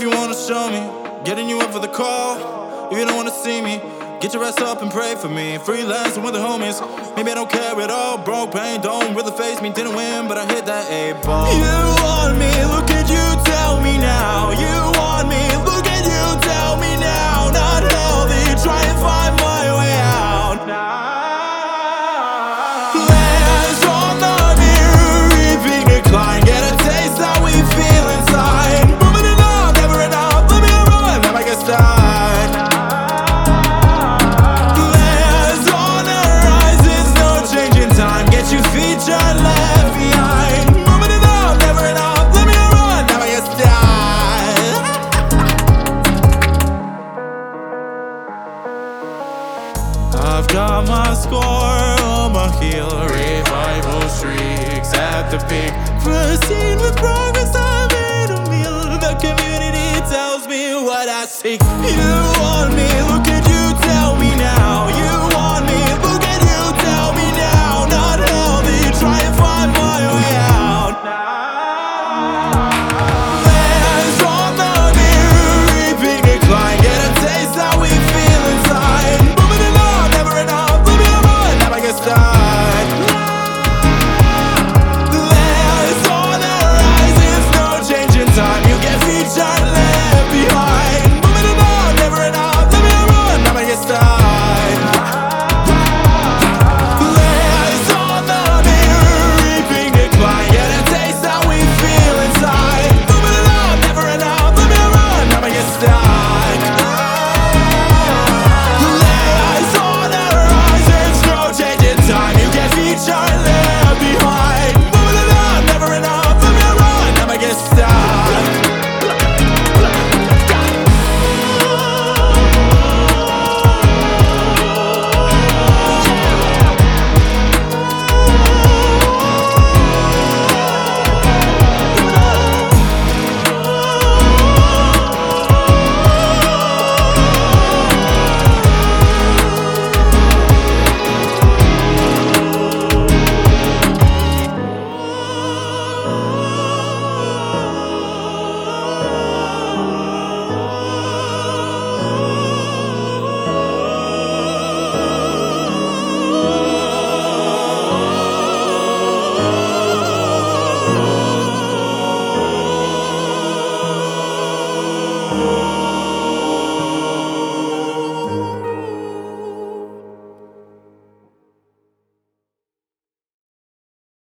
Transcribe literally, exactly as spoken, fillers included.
you wanna show me, getting you up for the call. If you don't wanna see me, get your ass up and pray for me. Freelancing with the homies, maybe I don't care at all. Broke pain don't really face me. Didn't win, but I hit that eight ball. You want me, look at you, tell me now. You want me, look at you, tell me now. Not healthy, try and find my way out now. Plans on the near reaping decline. Get a taste how we feel inside. Moving it up, never enough. Let me run, never get started. Plans on the horizons, no changing time. Get you featured, left behind. Moving it up, never enough. Let me run, never get started. I've got my score on my heel. Revival streaks at the peak. Proceed with progress, I made a meal. The community tells me what I seek. You want me, look